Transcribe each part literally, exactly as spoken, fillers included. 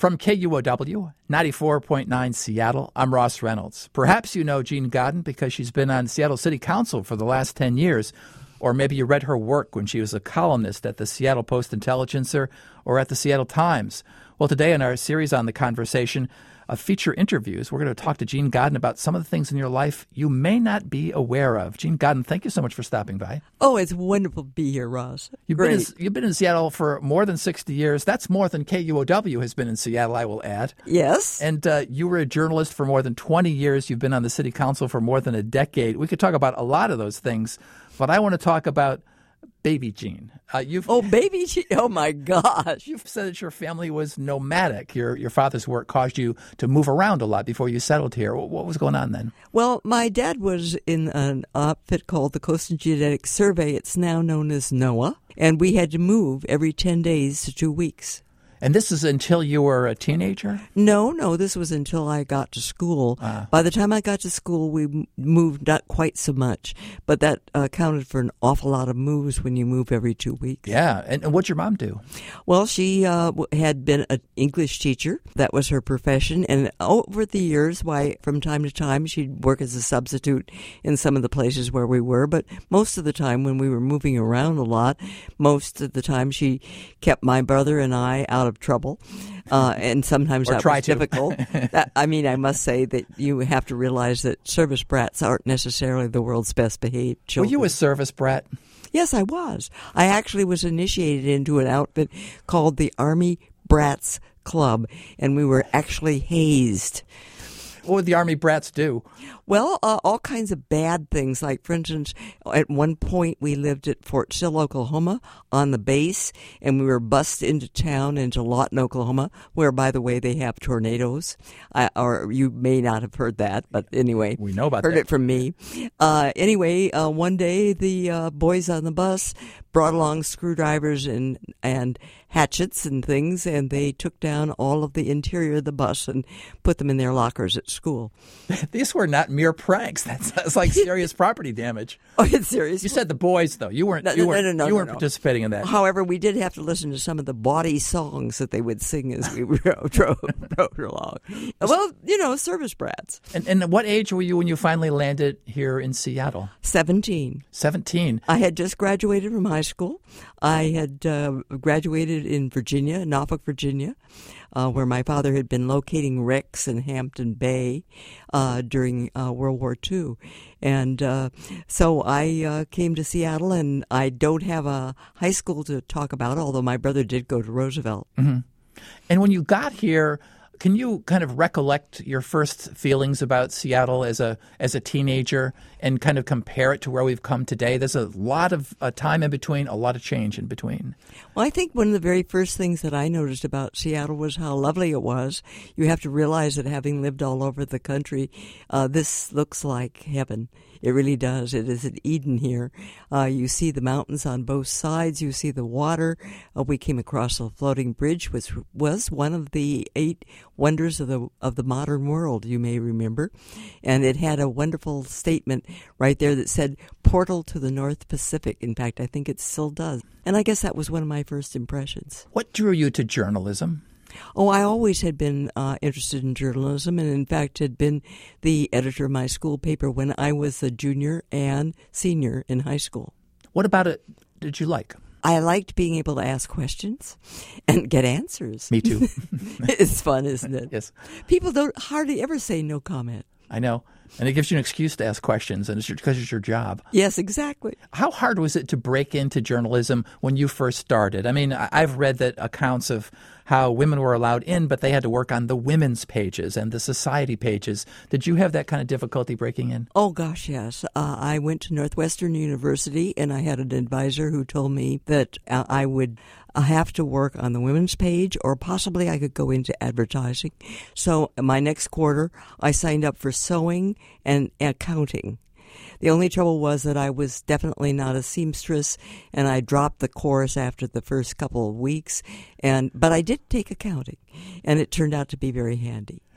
From K U O W, ninety-four point nine Seattle, I'm Ross Reynolds. Perhaps you know Jean Godden because she's been on Seattle City Council for the last ten years. Or maybe you read her work when she was a columnist at the Seattle Post-Intelligencer or at the Seattle Times. Well, today in our series on The Conversation of feature interviews, we're going to talk to Jean Godden about some of the things in your life you may not be aware of. Jean Godden, thank you so much for stopping by. Oh, it's wonderful to be here, Ross. You've Great. been, in, you've been in Seattle for more than sixty years. That's more than K U O W has been in Seattle, I will add. Yes. And uh, you were a journalist for more than twenty years. You've been on the city council for more than a decade. We could talk about a lot of those things, but I want to talk about Baby Jean. Uh, you've, oh, Baby Jean. Oh, my gosh. You've said that your family was nomadic. Your your father's work caused you to move around a lot before you settled here. What was going on then? Well, my dad was in an outfit called the Coastal Geodetic Survey. It's now known as NOAA. And we had to move every ten days to two weeks. And this is until you were a teenager? No, no, this was until I got to school. Ah. By the time I got to school, we moved not quite so much, but that uh, counted for an awful lot of moves when you move every two weeks. Yeah, and, and what'd your mom do? Well, she uh, had been an English teacher. That was her profession, and over the years, why, from time to time, she'd work as a substitute in some of the places where we were, but most of the time when we were moving around a lot, most of the time she kept my brother and I out of trouble, uh, and sometimes or that try was to. difficult. that, I mean, I must say that you have to realize that service brats aren't necessarily the world's best behaved children. Were you a service brat? Yes, I was. I actually was initiated into an outfit called the Army Brats Club, and we were actually hazed. What would the Army brats do? Well, uh, all kinds of bad things. Like, for instance, at one point we lived at Fort Sill, Oklahoma, on the base, and we were bussed into town, into Lawton, Oklahoma, where, by the way, they have tornadoes. I, or you may not have heard that, but anyway. We know about heard that. Heard it from me. Uh, anyway, uh, one day the uh, boys on the bus brought along screwdrivers and, and hatchets and things, and they took down all of the interior of the bus and put them in their lockers at school. These were not mere pranks. That's, that's like serious property damage. Oh, it's serious. You said the boys, though. You weren't. No, you no, weren't, no, no, you no, weren't no. participating in that. However, we did have to listen to some of the bawdy songs that they would sing as we drove, drove, drove along. Well, you know, service brats. And, and what age were you when you finally landed here in Seattle? Seventeen. Seventeen. I had just graduated from high school. I had uh, graduated in Virginia, Norfolk, Virginia, uh, where my father had been locating wrecks in Hampton Bay uh, during uh, World War Two. And uh, so I uh, came to Seattle, and I don't have a high school to talk about, although my brother did go to Roosevelt. Mm-hmm. And when you got here, can you kind of recollect your first feelings about Seattle as a as a teenager and kind of compare it to where we've come today? There's a lot of uh, time in between, a lot of change in between. Well, I think one of the very first things that I noticed about Seattle was how lovely it was. You have to realize that having lived all over the country, uh, this looks like heaven. It really does. It is an Eden here. Uh, you see the mountains on both sides. You see the water. Uh, we came across a floating bridge, which was one of the eight wonders of the of the modern world, you may remember. And it had a wonderful statement right there that said, "Portal to the North Pacific." In fact, I think it still does. And I guess that was one of my first impressions. What drew you to journalism? Oh, I always had been uh, interested in journalism, and in fact had been the editor of my school paper when I was a junior and senior in high school. What about it did you like? I liked being able to ask questions and get answers. Me too. It's fun, isn't it? Yes. People don't hardly ever say no comment. I know. And it gives you an excuse to ask questions, and it's your, because it's your job. Yes, exactly. How hard was it to break into journalism when you first started? I mean, I've read that accounts of how women were allowed in, but they had to work on the women's pages and the society pages. Did you have that kind of difficulty breaking in? Oh, gosh, yes. Uh, I went to Northwestern University, and I had an advisor who told me that uh, I would I have to work on the women's page, or possibly I could go into advertising. So my next quarter, I signed up for sewing and accounting. The only trouble was that I was definitely not a seamstress, and I dropped the course after the first couple of weeks. And but I did take accounting, and it turned out to be very handy.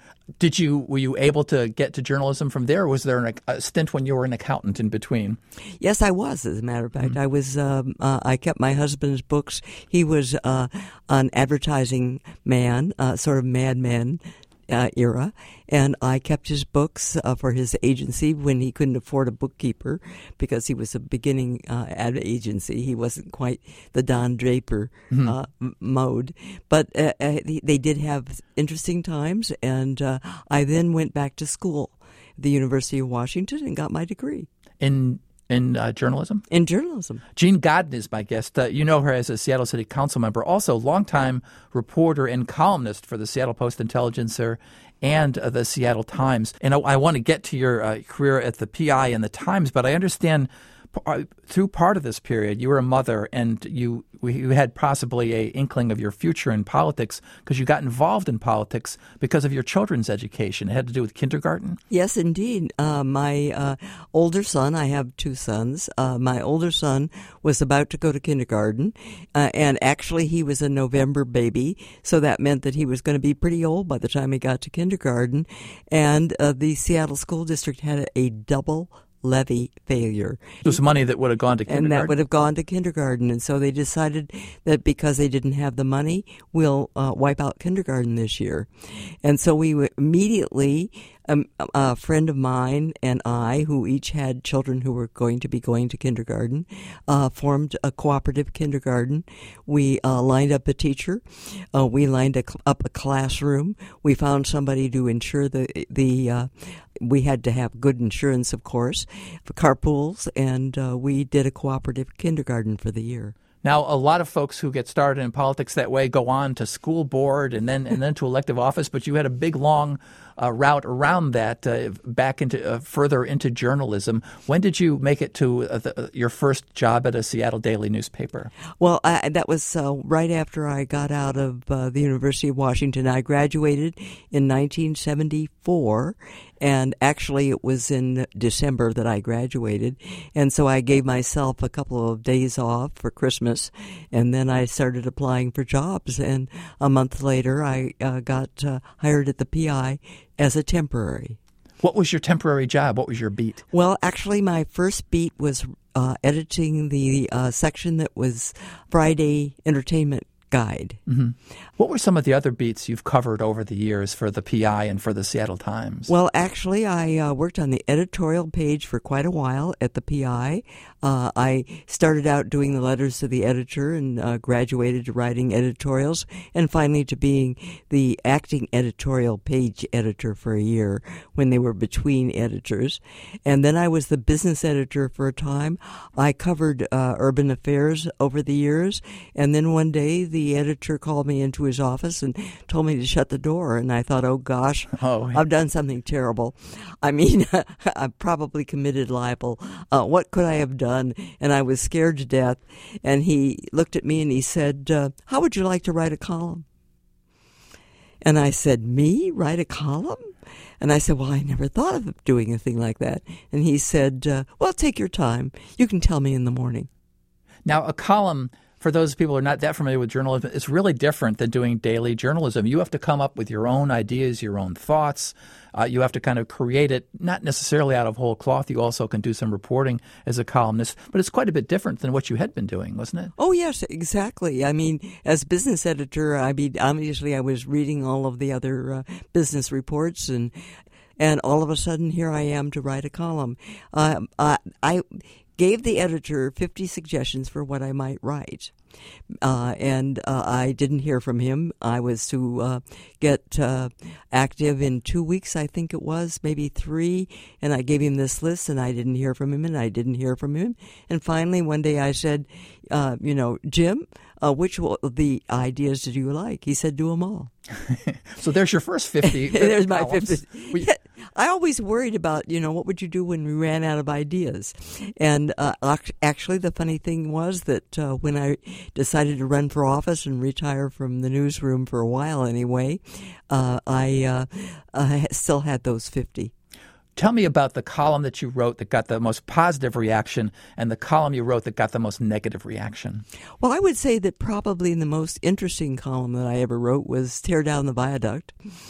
Did you were you able to get to journalism from there, or was there an, a stint when you were an accountant in between? Yes, I was. As a matter of fact, mm-hmm. I was. Um, uh, I kept my husband's books. He was uh, an advertising man, uh, sort of madman uh, era, and I kept his books uh, for his agency when he couldn't afford a bookkeeper because he was a beginning uh, ad agency. He wasn't quite the Don Draper mm-hmm. uh, m- mode, but uh, uh, they did have interesting times, and uh, I then went back to school at the University of Washington and got my degree. In In uh, journalism? In journalism. Jean Godden is my guest. Uh, you know her as a Seattle City Council member, also longtime reporter and columnist for the Seattle Post-Intelligencer and uh, the Seattle Times. And I, I want to get to your uh, career at the P I and the Times, but I understand uh, through part of this period you were a mother and you you had possibly a inkling of your future in politics because you got involved in politics because of your children's education. It had to do with kindergarten? Yes, indeed. Uh, my uh, older son, I have two sons, uh, my older son was about to go to kindergarten, uh, and actually he was a November baby, so that meant that he was going to be pretty old by the time he got to kindergarten, and uh, the Seattle School District had a double levy failure. It was money that would have gone to kindergarten? And that would have gone to kindergarten. And so they decided that because they didn't have the money, we'll uh, wipe out kindergarten this year. And so we immediately, um, a friend of mine and I, who each had children who were going to be going to kindergarten, uh, formed a cooperative kindergarten. We uh, lined up a teacher. Uh, we lined a, up a classroom. We found somebody to ensure the, the uh, we had to have good insurance, of course, for carpools, and uh, we did a cooperative kindergarten for the year. Now, a lot of folks who get started in politics that way go on to school board and then and then to elective office, but you had a big, long uh, route around that uh, back into uh, further into journalism. When did you make it to uh, the, your first job at a Seattle daily newspaper? Well, I, that was uh, right after I got out of uh, the University of Washington. I graduated in nineteen seventy-four, and actually it was in December that I graduated, and so I gave myself a couple of days off for Christmas, and then I started applying for jobs, and a month later I uh, got uh, hired at the P I as a temporary. What was your temporary job? What was your beat? Well, actually my first beat was uh, editing the uh, section that was Friday Entertainment Guide. Mm-hmm. What were some of the other beats you've covered over the years for the P I and for the Seattle Times? Well, actually, I uh, worked on the editorial page for quite a while at the P I. Uh, I started out doing the letters to the editor and uh, graduated to writing editorials and finally to being the acting editorial page editor for a year when they were between editors. And then I was the business editor for a time. I covered uh, urban affairs over the years, and then one day the editor called me into his office and told me to shut the door, and I thought, oh gosh, oh, I've done something terrible. I mean, I've probably committed libel. Uh, what could I have done? And I was scared to death. And he looked at me and he said, uh, how would you like to write a column? And I said, me? Write a column? And I said, well, I never thought of doing a thing like that. And he said, uh, well, take your time. You can tell me in the morning. Now, a column, for those people who are not that familiar with journalism, it's really different than doing daily journalism. You have to come up with your own ideas, your own thoughts. Uh, you have to kind of create it, not necessarily out of whole cloth. You also can do some reporting as a columnist, but it's quite a bit different than what you had been doing, wasn't it? Oh, yes, exactly. I mean, as business editor, I mean, obviously I was reading all of the other uh, business reports, and and all of a sudden here I am to write a column. Uh, I, I gave the editor fifty suggestions for what I might write. Uh, and uh, I didn't hear from him. I was to uh, get uh, active in two weeks, I think it was, maybe three, and I gave him this list, and I didn't hear from him, and I didn't hear from him. And finally, one day I said, uh, you know, Jim, uh, which of the ideas did you like? He said, do them all. So there's your first fifty. There's my columns. fifty. We, I always worried about, you know, what would you do when we ran out of ideas? And uh, actually, the funny thing was that uh, when I decided to run for office and retire from the newsroom for a while anyway, uh, I, uh, I still had those fifty. Tell me about the column that you wrote that got the most positive reaction and the column you wrote that got the most negative reaction. Well, I would say that probably the most interesting column that I ever wrote was Tear Down the Viaduct.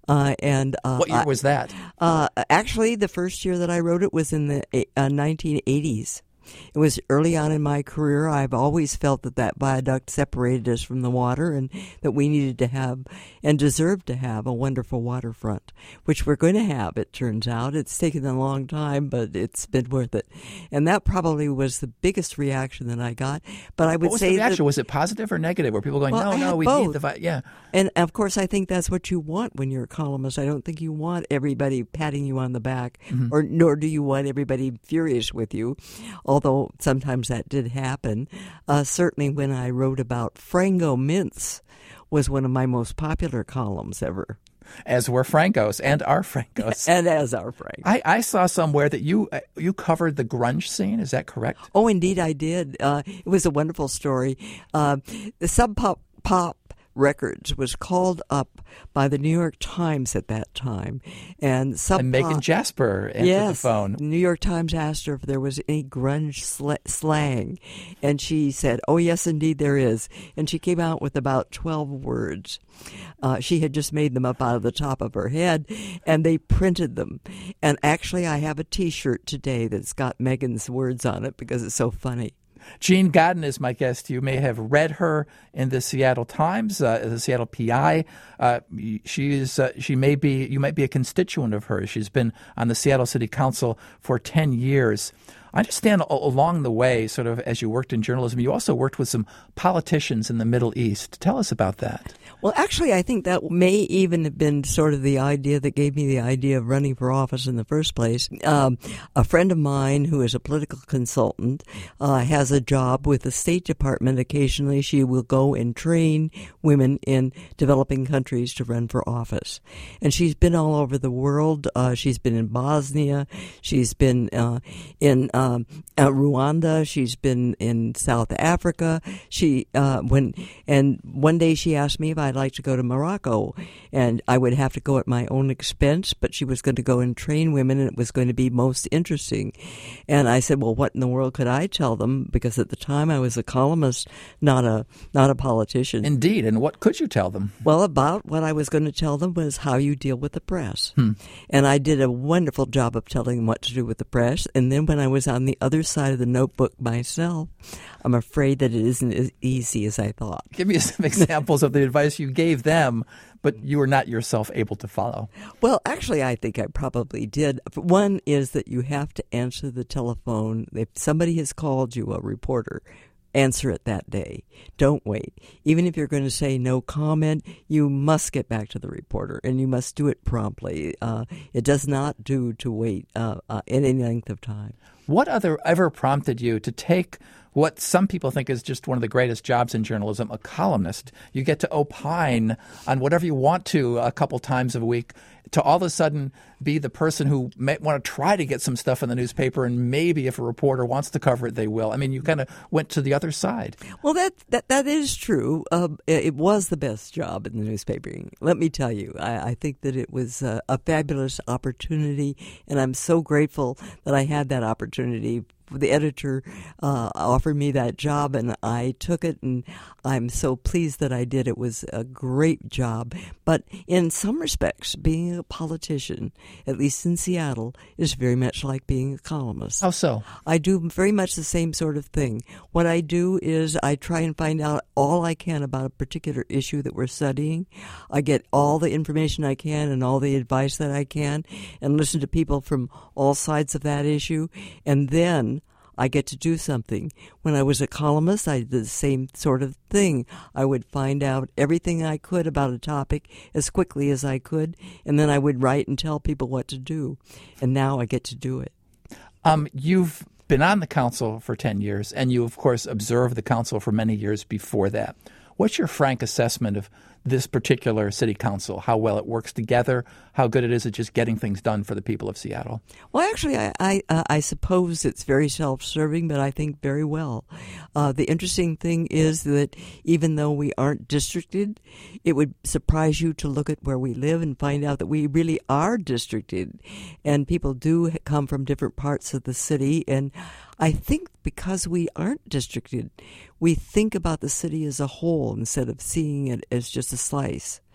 Uh, and uh, what year was that? Uh, actually, the first year that I wrote it was in the uh, nineteen eighties. It was early on in my career. I've always felt that that viaduct separated us from the water and that we needed to have and deserved to have a wonderful waterfront, which we're going to have, it turns out. It's taken a long time, but it's been worth it. And that probably was the biggest reaction that I got. But I would what was say the reaction? that, was it positive or negative? Were people going, well, no, I no, had we both. need the vi-. Yeah. And, of course, I think that's what you want when you're a columnist. I don't think you want everybody patting you on the back, mm-hmm. or nor do you want everybody furious with you, although sometimes that did happen. Uh, certainly when I wrote about Frango mints was one of my most popular columns ever. As were Franco's and our Franco's. And as our Franco. I, I saw somewhere that you uh, you covered the grunge scene. Is that correct? Oh, indeed I did. Uh, it was a wonderful story. Uh, the Sub Pop Pop Records was called up by the New York Times at that time. And, Sub and Megan Pop, Jasper answered yes, the phone. The New York Times asked her if there was any grunge sl- slang. And she said, oh, yes, indeed there is. And she came out with about twelve words. Uh, she had just made them up out of the top of her head, and they printed them. And actually, I have a T-shirt today that's got Megan's words on it because it's so funny. Jean Godden is my guest. You may have read her in the Seattle Times, uh, the Seattle P I. Uh, she is. Uh, she may be. You might be a constituent of hers. She's been on the Seattle City Council for ten years. I understand along the way, sort of as you worked in journalism, you also worked with some politicians in the Middle East. Tell us about that. Well, actually, I think that may even have been sort of the idea that gave me the idea of running for office in the first place. Um, a friend of mine who is a political consultant uh, has a job with the State Department. Occasionally, she will go and train women in developing countries to run for office. And she's been all over the world. Uh, she's been in Bosnia. She's been uh, in um, uh, Rwanda. She's been in South Africa. She uh, when and one day she asked me if I'd like to go to Morocco, and I would have to go at my own expense, but she was going to go and train women, and it was going to be most interesting. And I said, well, what in the world could I tell them? Because at the time I was a columnist, not a not a politician. Indeed. And what could you tell them? Well, about what I was going to tell them was how you deal with the press. Hmm. And I did a wonderful job of telling them what to do with the press. And then when I was on the other side of the notebook myself, I'm afraid that it isn't as easy as I thought. Give me some examples of the advice you gave them, but you were not yourself able to follow. Well, actually, I think I probably did. One is that you have to answer the telephone. If somebody has called you, a reporter, answer it that day. Don't wait. Even if you're going to say no comment, you must get back to the reporter, and you must do it promptly. Uh, it does not do to wait uh, uh, any length of time. What other ever prompted you to take what some people think is just one of the greatest jobs in journalism, a columnist? You get to opine on whatever you want to a couple times a week, to all of a sudden be the person who may want to try to get some stuff in the newspaper, and maybe if a reporter wants to cover it, they will. I mean, you kind of went to the other side. Well, that that, that is true. Uh, it was the best job in the newspaper. Let me tell you, I, I think that it was a, a fabulous opportunity, and I'm so grateful that I had that opportunity. The editor uh, offered me that job, and I took it, and I'm so pleased that I did. It was a great job. But in some respects, being a politician, at least in Seattle, is very much like being a columnist. How so? I do very much the same sort of thing. What I do is I try and find out all I can about a particular issue that we're studying. I get all the information I can and all the advice that I can, and listen to people from all sides of that issue, and then I get to do something. When I was a columnist, I did the same sort of thing. I would find out everything I could about a topic as quickly as I could, and then I would write and tell people what to do. And now I get to do it. Um, you've been on the council for ten years, and you, of course, observed the council for many years before that. What's your frank assessment of this particular city council, how well it works together, how good it is at just getting things done for the people of Seattle? Well, actually, I I, uh, I suppose it's very self-serving, but I think very well. Uh, the interesting thing is that even though we aren't districted, it would surprise you to look at where we live and find out that we really are districted, and people do come from different parts of the city. And I think because we aren't districted, we think about the city as a whole instead of seeing it as just a slice.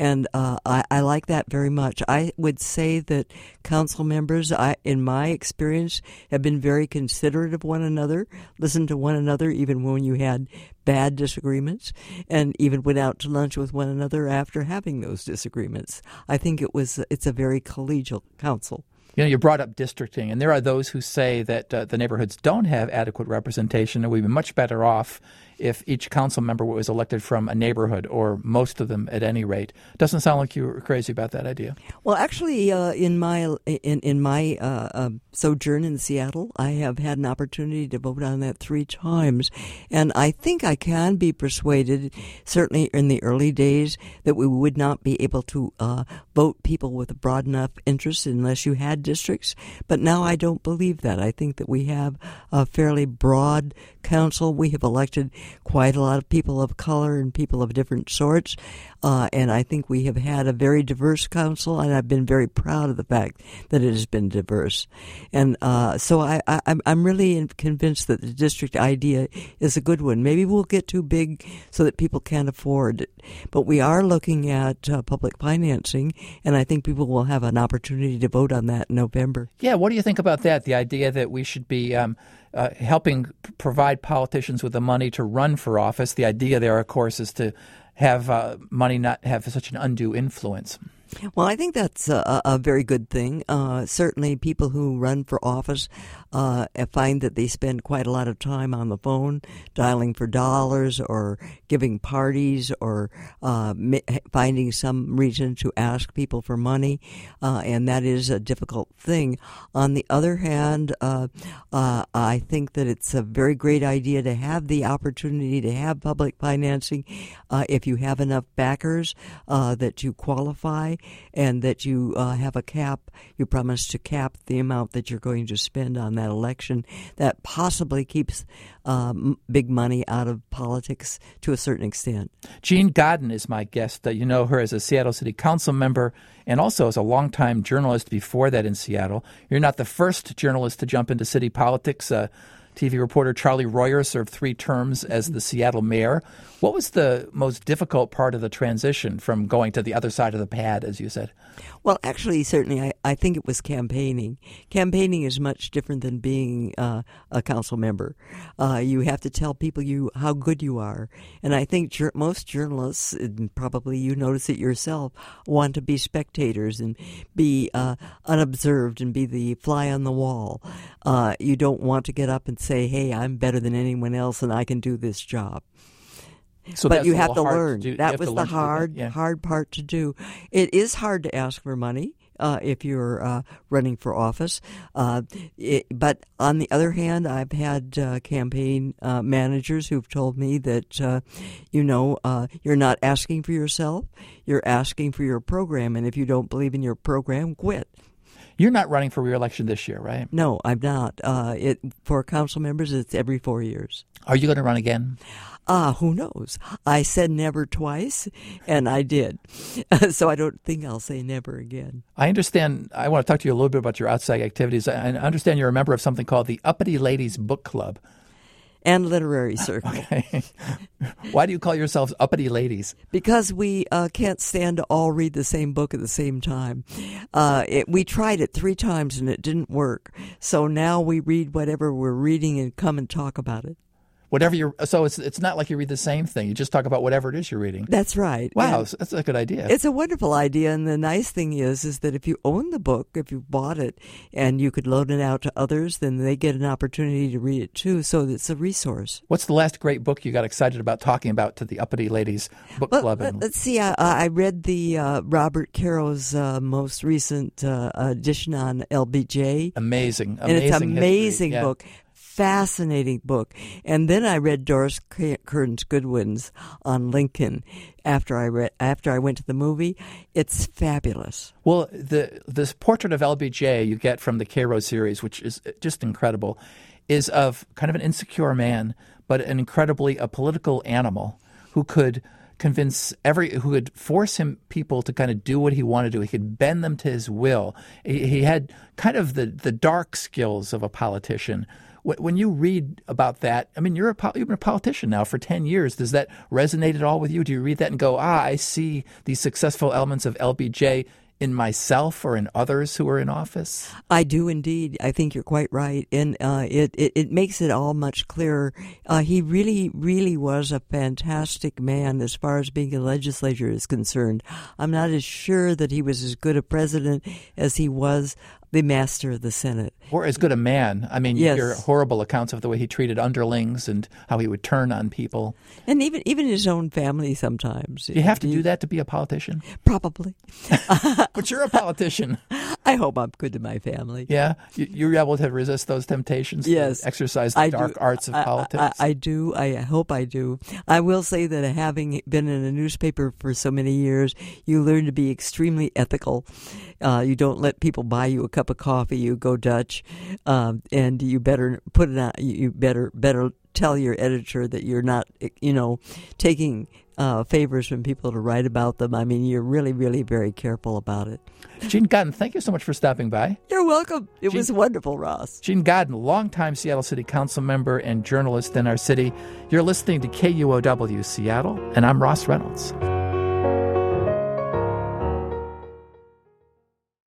And uh, I, I like that very much. I would say that council members, I, in my experience, have been very considerate of one another, listened to one another even when you had bad disagreements, and even went out to lunch with one another after having those disagreements. I think it was it's a very collegial council. You know, you brought up districting, and there are those who say that uh, the neighborhoods don't have adequate representation, and we'd be much better off if each council member was elected from a neighborhood, or most of them at any rate. Doesn't sound like you were crazy about that idea. Well, actually, uh, in my in in my uh, uh, sojourn in Seattle, I have had an opportunity to vote on that three times, and I think I can be persuaded, certainly in the early days, that we would not be able to uh, vote people with a broad enough interest unless you had districts. But now I don't believe that. I think that we have a fairly broad council. We have elected quite a lot of people of color and people of different sorts, uh, and I think we have had a very diverse council, and I've been very proud of the fact that it has been diverse. And uh, so I, I, I'm really convinced that the district idea is a good one. Maybe we'll get too big so that people can't afford it, but we are looking at uh, public financing, and I think people will have an opportunity to vote on that in November. Yeah, what do you think about that, the idea that we should be um, uh, helping p- provide politicians with the money to run for office? The idea there, of course, is to have uh, money not have such an undue influence. Well, I think that's a, a very good thing. Uh, certainly people who run for office uh, find that they spend quite a lot of time on the phone dialing for dollars or giving parties or uh, finding some reason to ask people for money, uh, and that is a difficult thing. On the other hand, uh, uh, I think that it's a very great idea to have the opportunity to have public financing uh, if you have enough backers uh, that you qualify, and that you uh, have a cap, you promise to cap the amount that you're going to spend on that election. That possibly keeps um, big money out of politics to a certain extent. Jean Godden is my guest. Uh, you know her as a Seattle City Council member and also as a longtime journalist before that in Seattle. You're not the first journalist to jump into city politics. Uh, T V reporter Charlie Royer served three terms as the Seattle mayor. What was the most difficult part of the transition from going to the other side of the pad, as you said? Well, actually, certainly, I, I think it was campaigning. Campaigning is much different than being uh, a council member. Uh, you have to tell people you how good you are. And I think jur- most journalists, and probably you notice it yourself, want to be spectators and be uh, unobserved and be the fly on the wall. Uh, you don't want to get up and say, hey, I'm better than anyone else and I can do this job. So but you have to learn. To that was the hard, yeah. hard part to do. It is hard to ask for money uh, if you're uh, running for office. Uh, it, but on the other hand, I've had uh, campaign uh, managers who've told me that, uh, you know, uh, you're not asking for yourself. You're asking for your program. And if you don't believe in your program, quit. You're not running for re-election this year, right? No, I'm not. Uh, it for council members, it's every four years. Are you going to run again? Ah, who knows? I said never twice, and I did. So I don't think I'll say never again. I understand. I want to talk to you a little bit about your outside activities. I understand you're a member of something called the Uppity Ladies Book Club. And literary circle. Okay. Why do you call yourselves uppity ladies? Because we uh, can't stand to all read the same book at the same time. Uh, it, we tried it three times and it didn't work. So now we read whatever we're reading and come and talk about it. Whatever you're, so it's it's not like you read the same thing. You just talk about whatever it is you're reading. That's right. Wow, and that's a good idea. It's a wonderful idea, and the nice thing is, is that if you own the book, if you bought it, and you could loan it out to others, then they get an opportunity to read it too. So it's a resource. What's the last great book you got excited about talking about to the Uppity Ladies Book well, Club? And... Let's see. I, I read the uh, Robert Caro's uh, most recent uh, edition on L B J. Amazing, amazing, and it's an amazing yeah. book. Fascinating book. And then I read Doris Kearns Goodwin's on Lincoln after I read after I went to the movie. It's fabulous. Well, the this portrait of L B J you get from the Caro series, which is just incredible, is of kind of an insecure man, but an incredibly a political animal who could convince every who could force him people to kind of do what he wanted to do. He could bend them to his will. He, he had kind of the the dark skills of a politician when you read about that, I mean, you're a, you've been a politician now for ten years. Does that resonate at all with you? Do you read that and go, ah, I see these successful elements of L B J in myself or in others who are in office? I do indeed. I think you're quite right. And uh, it, it, it makes it all much clearer. Uh, he really, really was a fantastic man as far as being a legislator is concerned. I'm not as sure that he was as good a president as he was the master of the Senate. Or as good a man. I mean, yes. you hear horrible accounts of the way he treated underlings and how he would turn on people. And even even his own family sometimes. Do you have to do that to be a politician? Probably. But you're a politician. I hope I'm good to my family. Yeah? You're able to resist those temptations yes. to exercise the I dark do. arts of I, politics? I, I do. I hope I do. I will say that having been in a newspaper for so many years, you learn to be extremely ethical. Uh, you don't let people buy you a cup of coffee. You go Dutch, um, and you better put it on. You better better tell your editor that you're not, you know, taking uh, favors from people to write about them. I mean, you're really, really very careful about it. Gene Godden, thank you so much for stopping by. You're welcome. It Gene, was wonderful, Ross. Gene Godden, longtime Seattle City Council member and journalist in our city. You're listening to K U O W Seattle, and I'm Ross Reynolds.